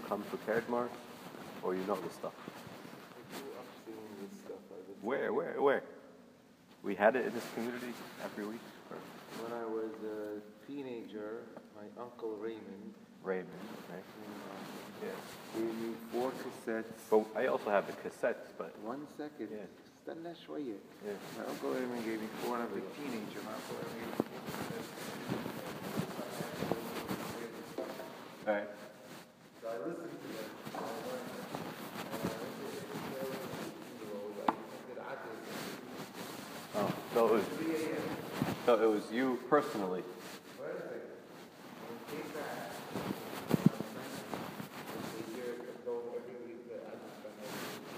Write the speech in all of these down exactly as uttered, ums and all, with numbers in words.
come prepared more, or you know this stuff? I grew up seeing this stuff. I would Where, say. where, where? We had it in this community every week? Or When I was a teenager, my uncle Raymond Raymond, right? um, Yeah. gave me four cassettes. But I also have the cassettes, but One second. Yeah. استنى شوية. yeah. My uncle Raymond gave me four. I was a teenager. My uncle Raymond gave me four cassettes. All right. So I listened to them. I learned them. And I went to eighteen-year-old. I did Adil. Oh, so it was, three a.m. so it was you personally. Wait a second. When we came back, they hear it go every week that I just spent every week.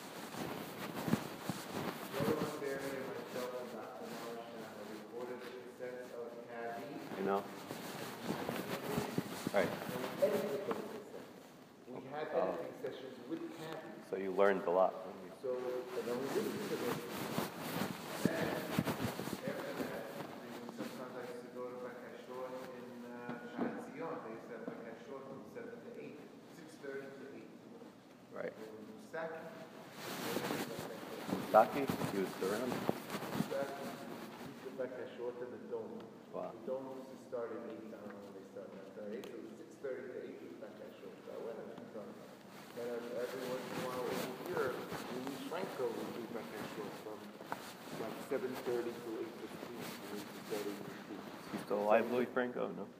The other one, Barry and myself and Doctor Marshall recorded cassettes of Cabby. You know? Right. And we edited those cassettes. We had editing sessions with Cabby. So you learned a lot. So, and then we listened to this. And then, after that, we- sometimes I used to go to Bakashot in uh, Shan Zion. They used to have Bakashot from seven to eight, six thirty to eight. Right. They were Mustaki. Saki, you was around? Mustaki used to Bakashot in the dome. Wow. The dome used to start at eight. I don't know when they started. They started at eight. So it was six thirty to eight was Bakashot. So I went a few times. And uh, every once in a while over here, Louis Franco would do Bakashot from like seven thirty to eight fifteen. You still alive, Louis Franco? No?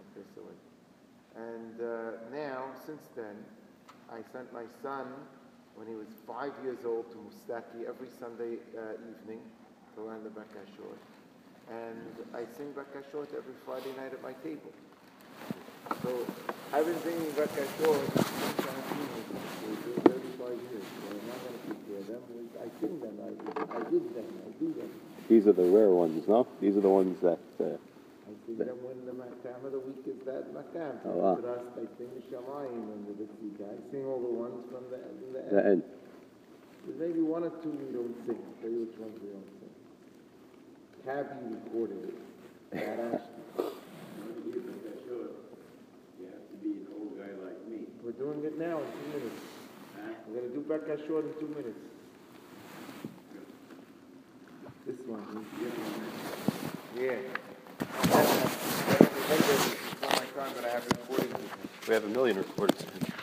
And uh, now, since then, I sent my son, when he was five years old, to Mustaki every Sunday uh, evening to learn the Bakashot. And I sing Bakashot every Friday night at my table. So I've been singing Bakashot since I was thirty-five years. So I'm not going to compare them. I sing them. I, I did them. I do them. These are the rare ones, no? These are the ones that... Uh, I sing them when the Makam of the week is that Makam. Oh, wow. I sing the Shamayim and the Bitsika. I sing all the ones from the, from the end. the end. There's maybe one or two we don't sing. I'll tell you which ones we don't sing. Cabby recorded it. That Ashton. You have to be an old guy like me. We're doing it now in two minutes. We're going to do Bakashot in two minutes. This one. Yeah. It's not my time, but I have recordings with me. We have a million recordings.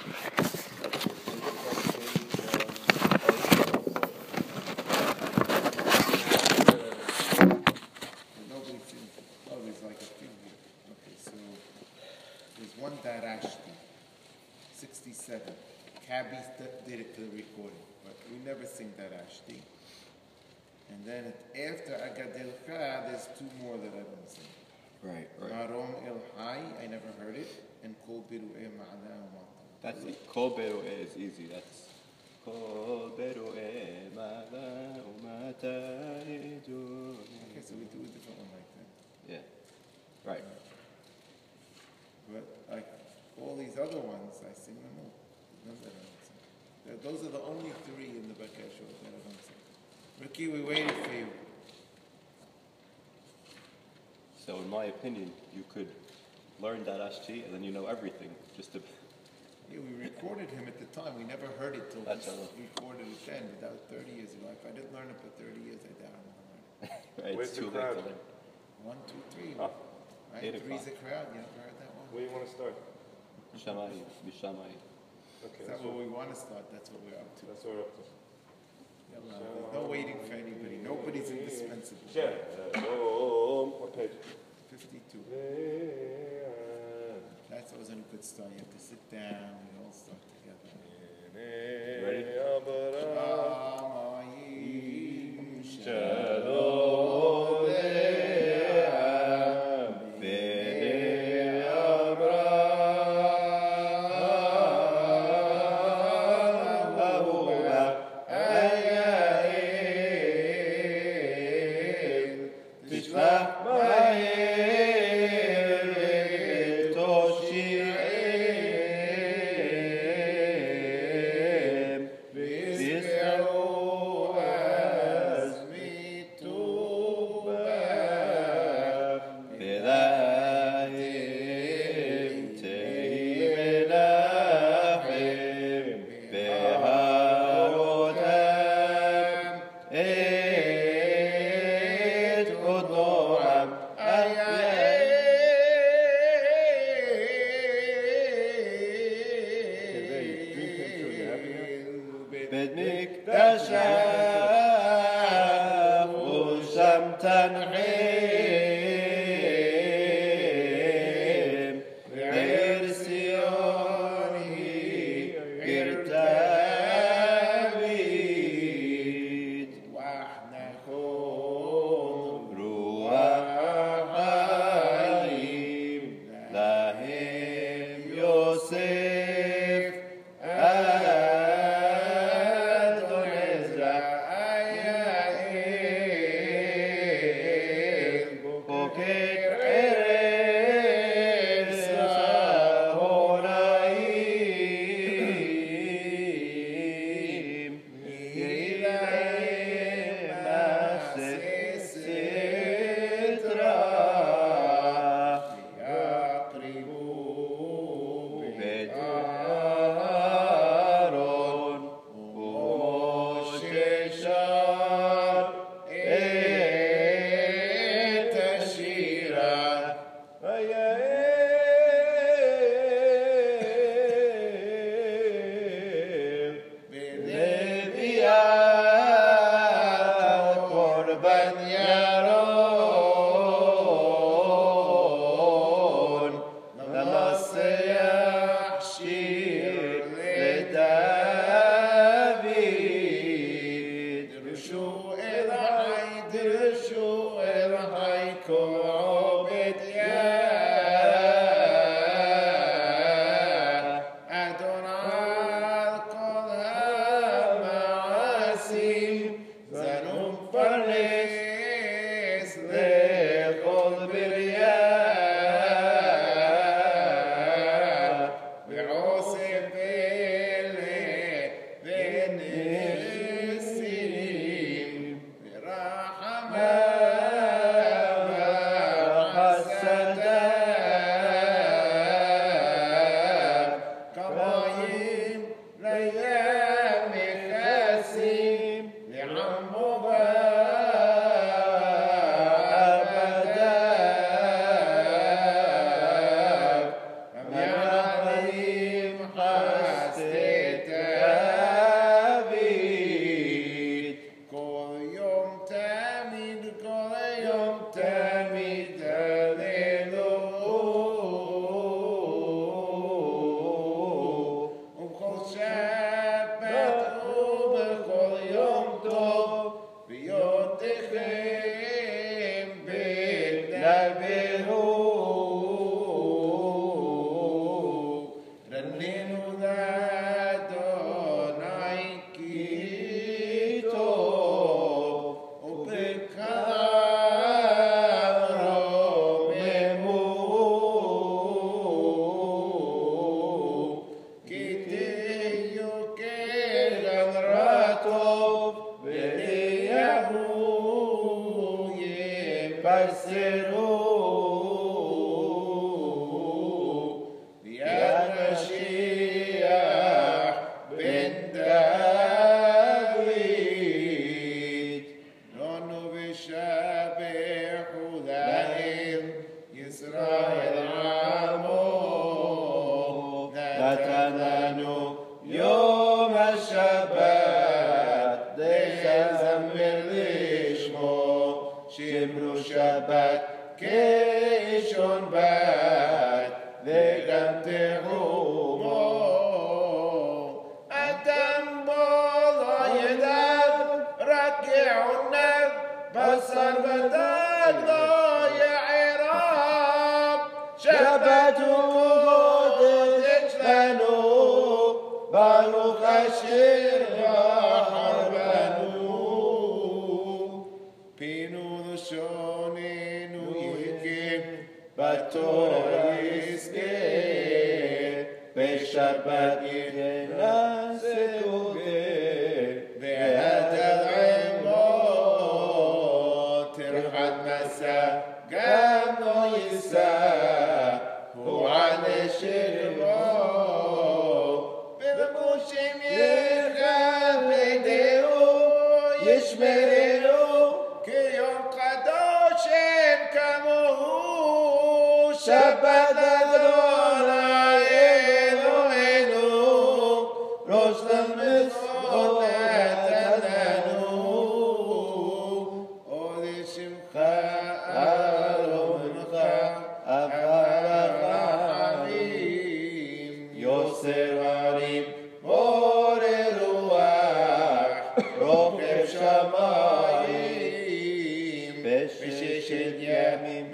Nobody sings. Oh, there's like a thing here. Okay, so there's one Darashti, sixty-seven. Cabby st- did it to the recording, but we never sing Darashti. And then after Agadelcha, there's two more that I don't sing. Right, Marom El Hai, I never heard it, and Kol Biru'e Ma'ana Umata. That's it. Kol Beru'e is easy. That's... Kol Beru'e Ma'ala Umata Edu. Okay, so we do a different one like that. Yeah. Right. But like all these other ones, I sing them all. None that I don't sing. Th- Those are the only three in the Bakashot that I don't sing. Ricky, we waited for you. So in my opinion, you could learn that Ashti and then you know everything. Just to... Yeah, we recorded him at the time. We never heard it till That's we all. recorded it then. But that was thirty years ago. If I didn't learn it for thirty years, I doubt I'm going to learn it. Right, Where's it's the too late crowd? to learn. One, two, three. Oh, Right? eight Three's o'clock. a crowd. You never heard that one? Where do you want to start? Shamai, Bishamai. Okay, Is that that's where what, we want to start? That's what we're up to. that's what we're up to. Yeah, well, there's no waiting for anybody. Nobody's indispensable. Shalom. What page? fifty-two. That's always a good start. You have to sit down. We all start together. Ready? This בית מקדשך ושם תנחם ועיר ציון היא עיר דוד ונכון רוח חיים להם יוסף אדון עזרא יעל בוקר ערב סהריים יהי להם מעשה סתרה יקריבו בית אהרון ומשה שר את השירה ויעל בנביאה קורבן ירון למסך שיר לדוד דרשו אל החי דרשו אל החי כעובד אדון על כל המעשים זנו מפרנס לכל בריה ועושה פלא ונשיאים ורחמיו וחסדיו כמים לים מכסים לעמו ועבדיו המייעלים חסדי דוד כל יום תמיד כל יום תמיד הללו ובכל שבת ובכל יום טוב ביותיכם בנבהו רננו לאדוני כי טוב ובקריו רוממו כי תהיו כגנרה טוב ואליהו יבשרו ביד משיח בן דוד נונו ושבחו לאל ישראל עמו נתן לנו יום השבת לזמר לשמו שמרו שבת כאישון בת וגם תרומו אדם בו לא ידע רק יעונב בשר ודג לא יערב שבת הוא קודש לנו ברוך אשר בחר בנו פינו לשוננו יקים בתורה יזכה בשבת ינשא תודה והדל עמו תרחת מסע גם לא יישא הוא ענה שלו ובמושים יכבדהו ישמרנו כיום קדוש אין כמוהו שבת אדוני אלוהינו השמיים בששת ימים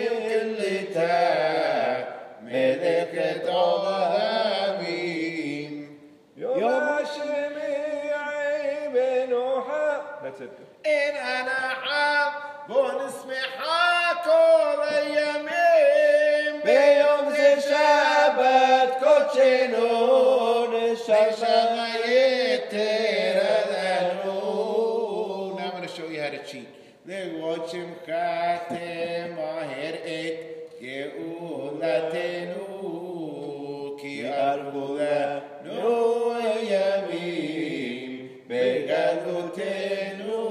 כליתה מלאכת עולמים יום השמיעי מנוחה. That's it. אין הנחה בוא נשמחה כל הימים ביום זה שבת קודשנו נשמה נשמה יתר לנו. Now I'm going to show you how to cheat. לראות שמך תמהר את גאולתנו כי ערבו לנו הימים בגלותנו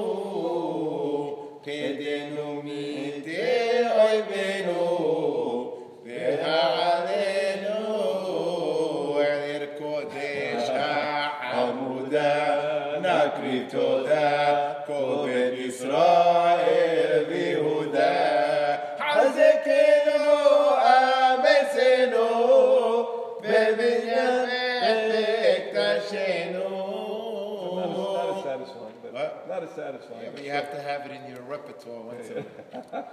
פדנו מידי אויבינו והעלינו אל עיר קודש העמודה נקריב תודה כל בית ישראל ויהודה חזקנו אמצנו בבניין מקדשנו. Not as satisfying, but What? not as satisfying. Yeah, but you have to have it in your repertoire once in a while.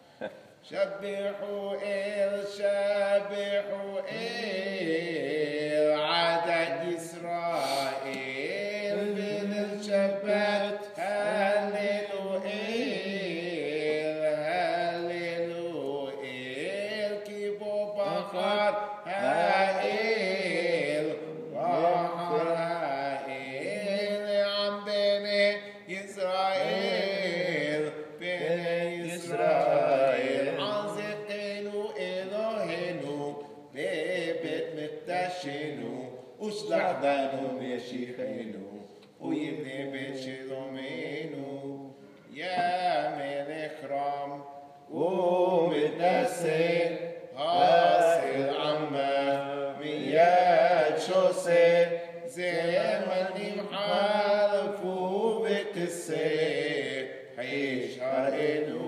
شبحوا إل شبحوا إل عدد إسرائيل بالشبات هللوا إل هللوا إل كيبو بحر هائل بحر هائل عن بني إسرائيل بني إسرائيل عزقנו אלוהינו בבית מקדשנו ושלח בנו וישיחנו ויבנה בית שלומנו יא מלך רם ומתנשא הסר עמה מיד שוסה זמנים חלפו וכסה הישענו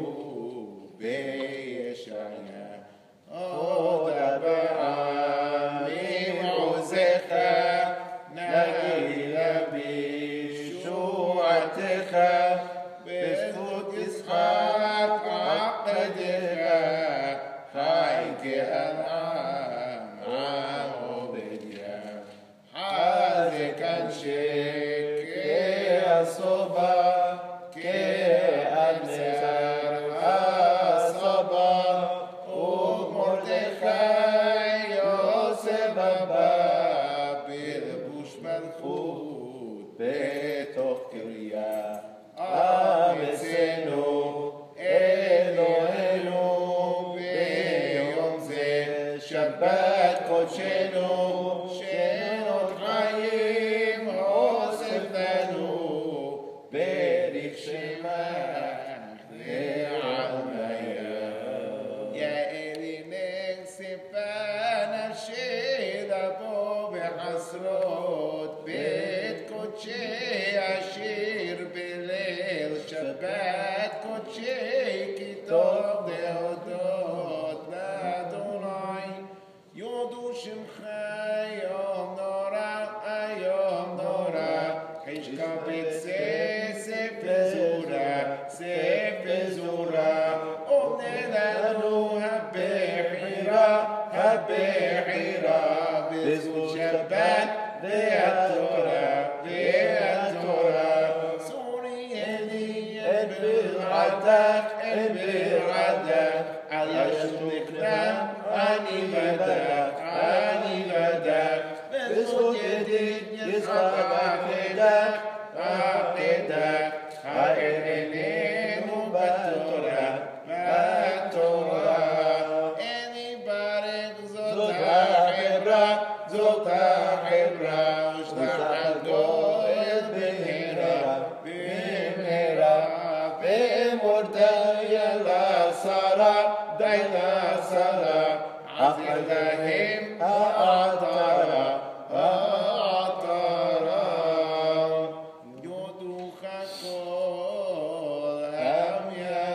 בישעיה עוד הפעמים עוזך נגילה בישועתך בזכות יצחק עקדך חי כאדם עובדיה חזק אנשי כעשבה כאבנר הסבא ומרדכי יוסף הבא בלבוש מלכות בתוך קריה ארצנו אלוהינו ביום זה שבת קודשנו שנות חיים הוסף לנו בריך שמך ועמיה יא אלינך סיפן השל לבוא בחסרות בית קודשי השיר בליל שבת קודשי כי טוב להודות לאדוני יודו שמך יום נורא היום נורא חשקה בצא ספזורה ספזורה עונה לנו הבחירה הבחירה בזכות שבת והתורה והתורה סורי אלי את בלעדך את בלעדך על ישותך לה אני בדך אני בדך בזכות ידיד יצחק עקדך עקדך האל איננו בתורה בתורה אין יברך זאת החברה זאת החברה ושלח הגואל במהרה במהרה ומורדיה לשרה די לשרה עזר להם העטרה העטרה יודוך כל עם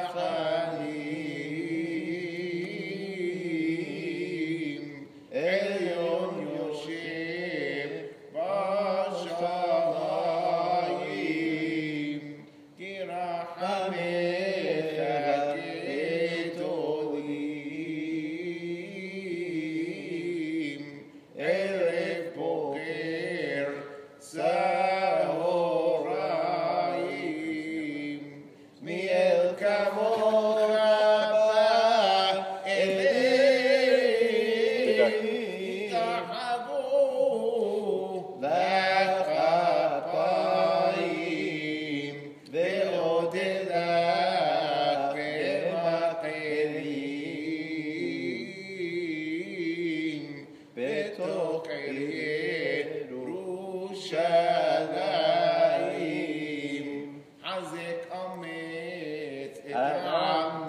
יחלים עליון יושב בשמיים כי מחבו לכפיים ועוד לך במקלים בתוך ירושלים חזק אמץ את העם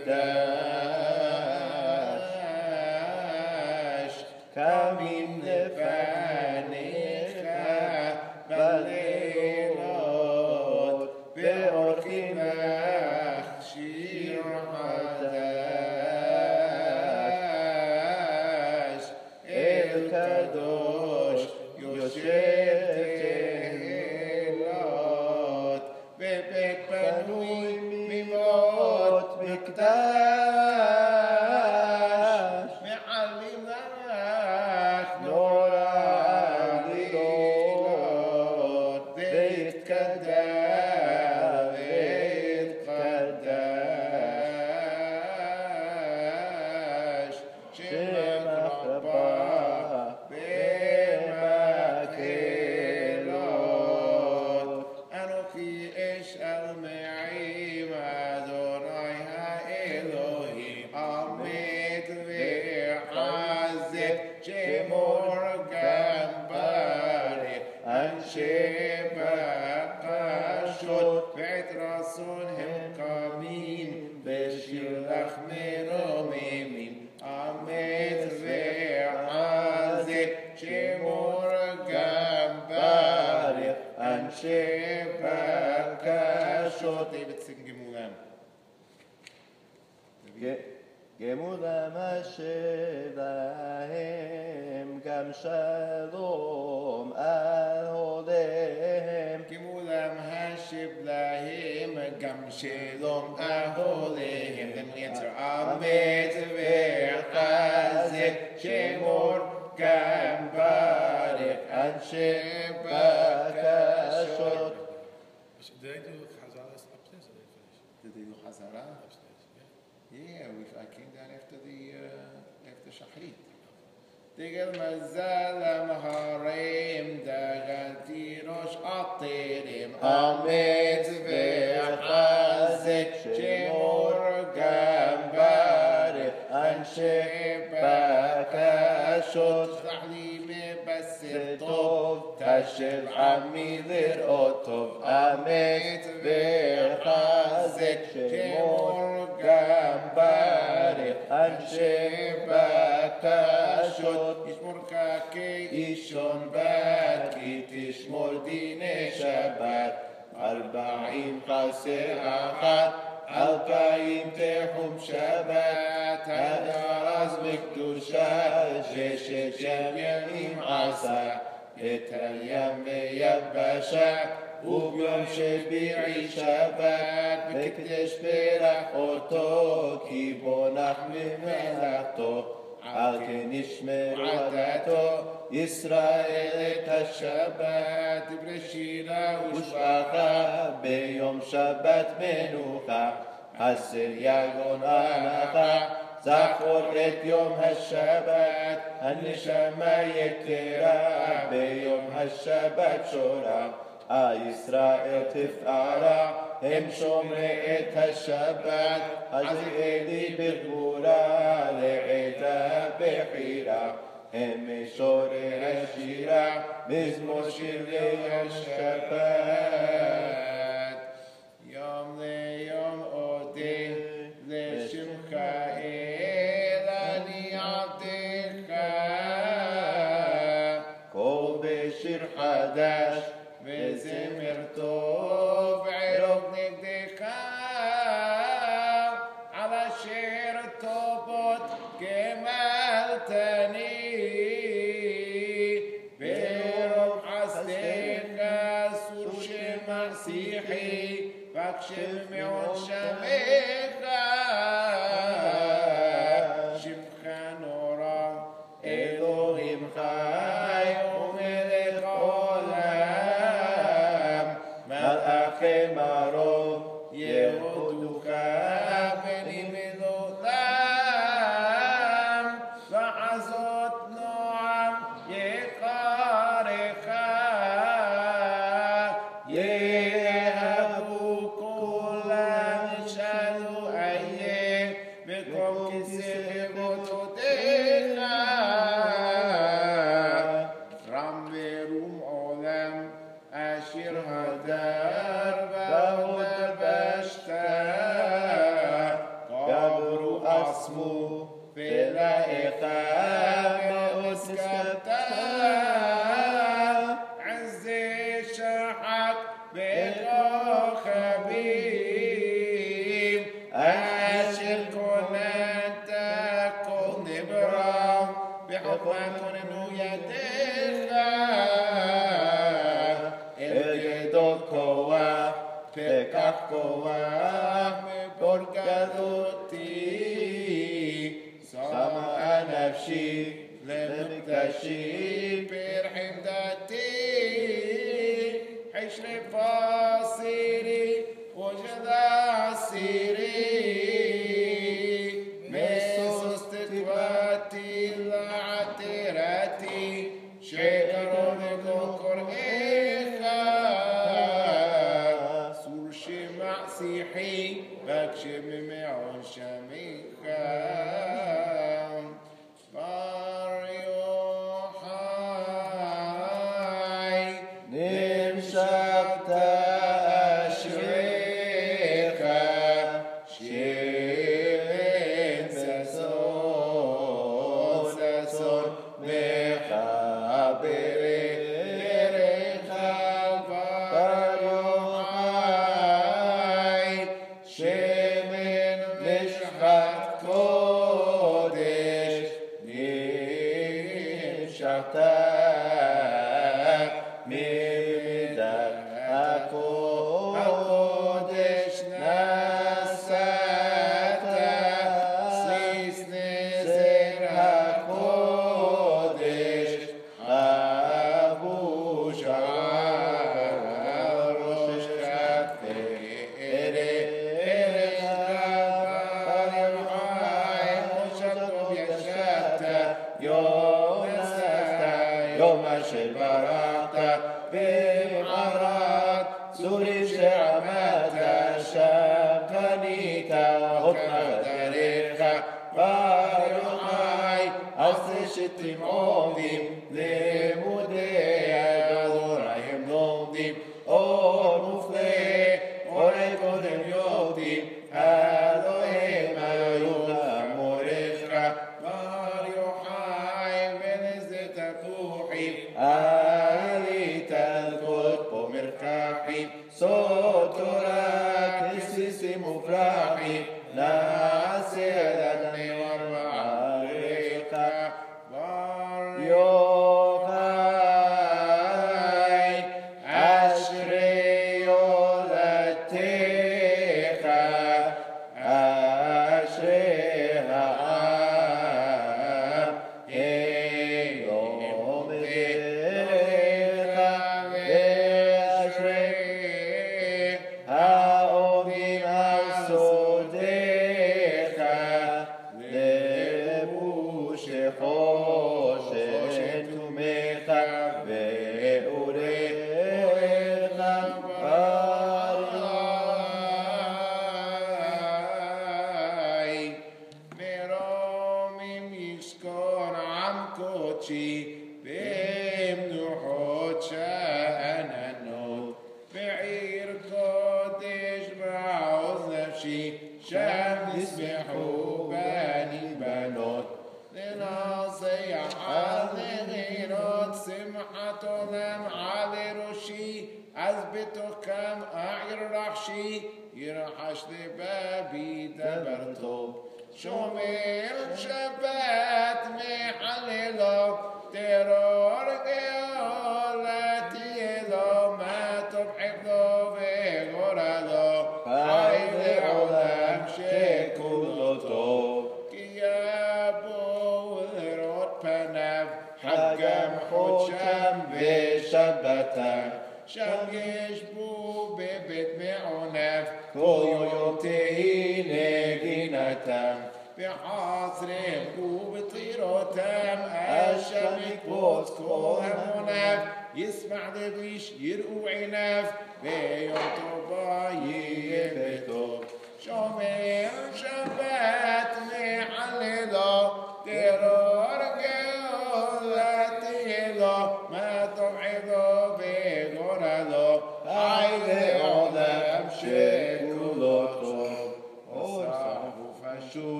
נקדש קמים לפניך בלילות ועורכים לך שיר חדש אל קדוש יושב תהילות בבית פנוי מבעות מקדש מעלים לך נור עלילות והתקדש והתקדש שמך רבה במקהלות אנוכי אשאל מעם אדוני האלוהים עמד וחזק שמור גם ברך אנשי בקשות ועת רצון הם קמים בשיר לך מרוממים עמד וחזק שמור גם ברך אנשי בקשות David sing Gemulam גמולם השב להם גם שלום על הוליהם Gemulam hashib lahim gam shalom aholehem Then we answer Amet ve'chazek shemor gam barech anshe bakashot Did I do Chazaras upstairs or did I finish? Did they do Hazara? Upstairs, yeah. Yeah, we, I came down after the uh, after Shachrit. Digel mazal amharim daganti rosh atirim amet ve'chazek shemor gam barech anshe bakashot Zahli mebasir tov tashel ami lirot tov amet ve'chazek shemor gam barech anshe bakashot ישמור קעקי אישון בת כי תשמור דיני שבת ארבעים חסר אחת אלפיים תחום שבת הדרז בקדושה ששת ימים עשה את הים ויבשה וביום שביעי שבת בקדש פרח אותו כי בונח ממלאכתו על כן ישמרו עדתו ישראל את השבת דברי שירה ושבחה ביום שבת מנוחה עשר יגון הנחה זכור את יום השבת הנשמה יתרה ביום השבת שורה הישראל תפארה הם שומרי את השבת עזריאלי בגבורה לעדה בחירה הם משורי השירה מזמור שירי השבת יום ליום אודה לשמך אל אני עבדך קול בשיר חדש וזמר טוב ערוב נגדך על אשר טובות גמלתני ברוב חסדך סור שמשיחי והקשב מעון שמך שמך נורא אלוהים חי ומלך עולם מלאכי מרום יהודוך בנים לעולם ועזות נועם ידיך אל גדול כוח, פקח כוח, בורגלותי, שמה נפשי למקדשי ברחמדתי, حشر فاصيري وجد عسيري مسوس تكواتي لعتيراتي شكرون كوكور إيخا سور شمع سيحي بكشم معون شميخا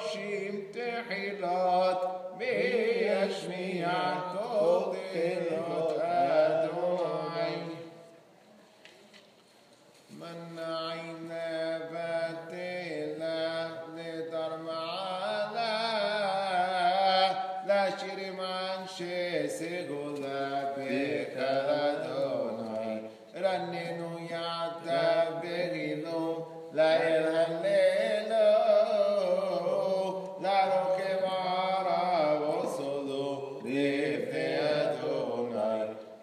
תחילות וישמיע כל תחילות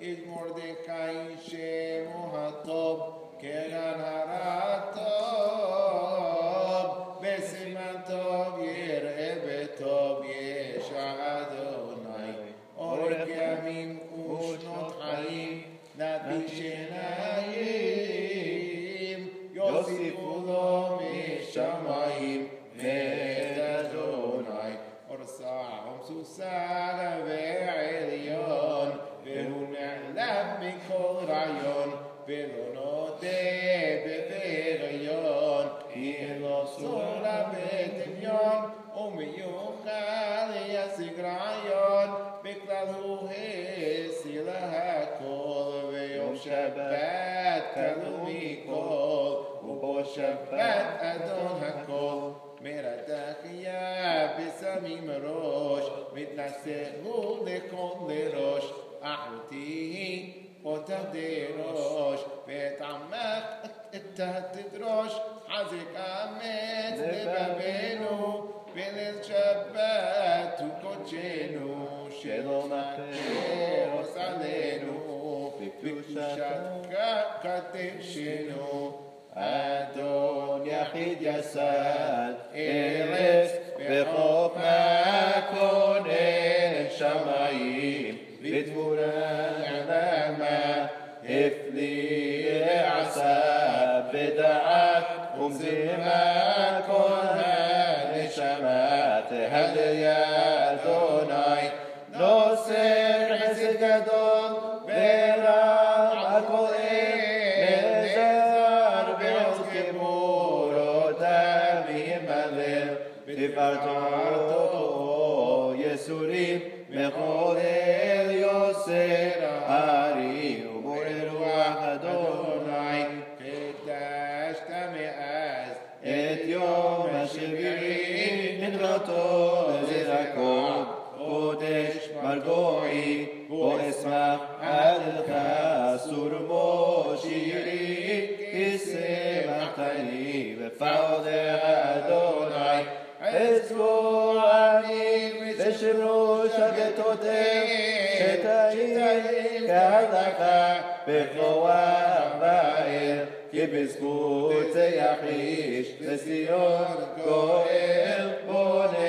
איש מרדכי שמו הטוב, כגן הרטוב, בסימן טוב יראה בטוב ישע אדוני, אורך ימים ושנות חיים, נביא שיניים, יוסיפו לו משמיים, מאת אדוני, אורסה ומסוסה ועליון, והוא נעלם מכל רעיון, ולא נודה בבריון, יהיה לו סורה בדמיון, ומיוחד ישיג רעיון, בכלל הוא הסיר להכל, ויום שבת כלו מכל, ובו שבת אדון הכל, מרדכיה בשמים ראש, מתנשא הוא לכל לראש, אחותי היא אותה דרוש, ואת עמך אתה תדרוש, חזק אמץ לבבנו, בליל שבת הוא קודשנו, שלא מחרוס עלינו, בקדושת קדשנו. אדון יחיד יסד ארץ, בחוכמה כונן שמיים, בתבונה נעלמה, הפליא עשה בדעת, ומזימה כל הנשמה, תהליה אדוני, נושא חסד גדול, ורב הכל נעזר, בעוז גבורותיו ימלל, בתפארתו יסורים, מחולל יוסר הרים, ובורא רוח אדוני, קדשת מאז את יום השביעי, נדרתו לזרקות, קודש מרגועי, בו אשמח עליך, סורמו שירי, כשמחתני, בפעולך אדוני, עזבו עמים, ושמרו שבתותיהם, שתאים כהלכה, בכוח באל, כי בזכות זה יחיש, לציון גואל, בונה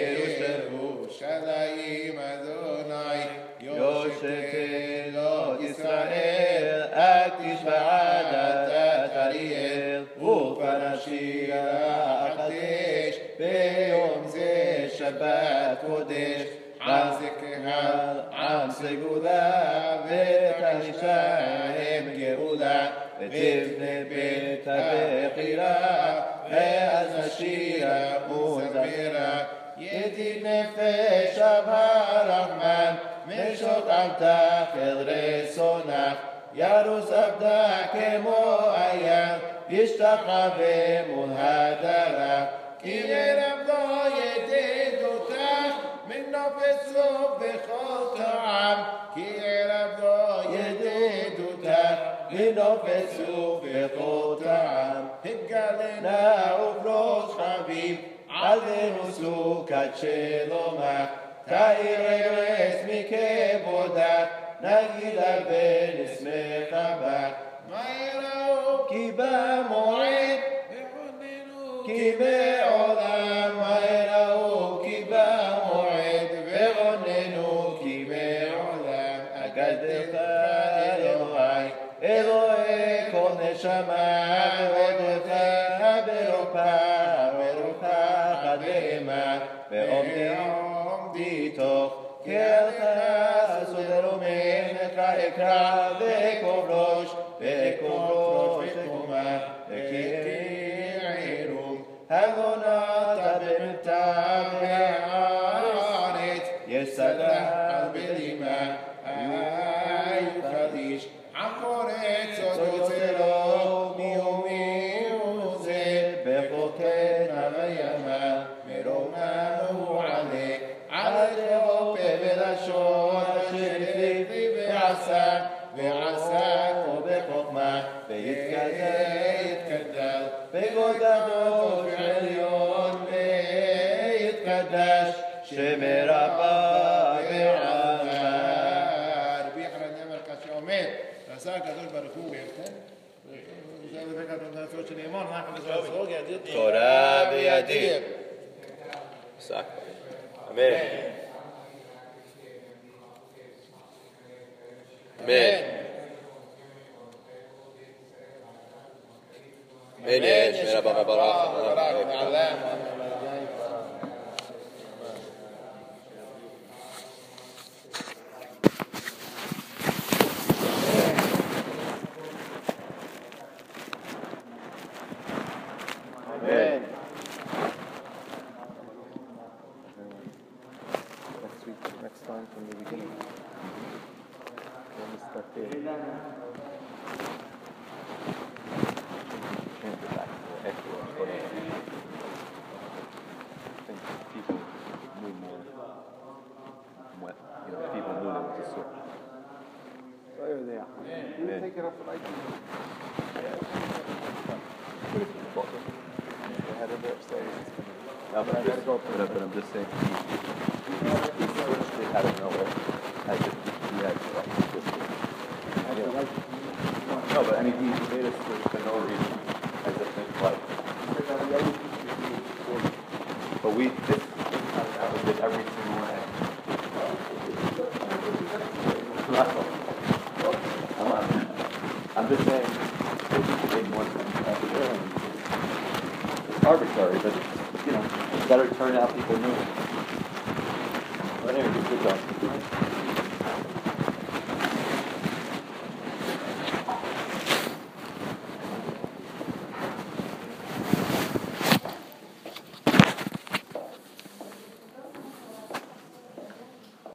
ירושלים אדוני, יושת אלות ישראל, את תשבעת אריאל, ופרשי החדש, ביום זה שבת קודש, עם זה קהל, עם סגולה, ותחישה הם גאולה, ותבנה בית הבחירה, ואז נשירה וזמרה, ידיד נפש אב הרחמן, משוק עבדך אל רצונך, ירוס עבדה כמו אייל, ישתחווה מול הדרך, כי ערב לא ידיד אותך, מנופץ לו בכל טעם, כי ערב לא ידיד אותך, מנופץ לו בכל טעם, התגלנה ובראש חביב, עלינו סוכת שלומך, תאיר ארץ מכבודך, נגידה ונשמח בך. מה יראו? כי במועד, כי בעולם, מה יראו? כי במועד, ורוננו, כי בעולם, אגדך אלוהי, אלוהי כל נשמה, ועודך ברוחה, ברוחה חדמה, ועומדי תוך, כלך סודר ומנך אקרא, ואקוב ראש, ואקוב ראש וקומה, וכעירום, הגונת במטר והארץ, יסדה בלימה, היו חדיש, עקורת סוד יוצרו, מיומי וזה, בחוקנה וימה, מרומה הוא עלה, על תהום פה ולשון, אשר לפי ועשה, ועשה בחוכמה, ויתגדל, בגודלו ועליון, ויתקדש, שמרבה בעמר. רבי יחנן אמר כך שעומד, ועשה הקדוש ברוך הוא ויתן. זה לפי כתוב שנאמר, אנחנו בזרוק ידית תורה בידי. Exactly. Amen. Amen. Amen. Mera baba barak. Amen. Next week, next time from the beginning. When we start there. Can't go back to the echo of what I think people knew more. What, you know, people knew there was a switch. So you're there. You Yeah. take it up like They had it upstairs. No, but I gotta go. But, but I'm just saying, he, he, he switched it out of nowhere. As if he had to like this. You know. No, but I mean, he made us switch for no reason, as if it's like. But we this this time out we did every single way. Come on. I'm just saying, if you could make more sense after that. It's arbitrary, but you know, better turnout people knew. But anyway, good job.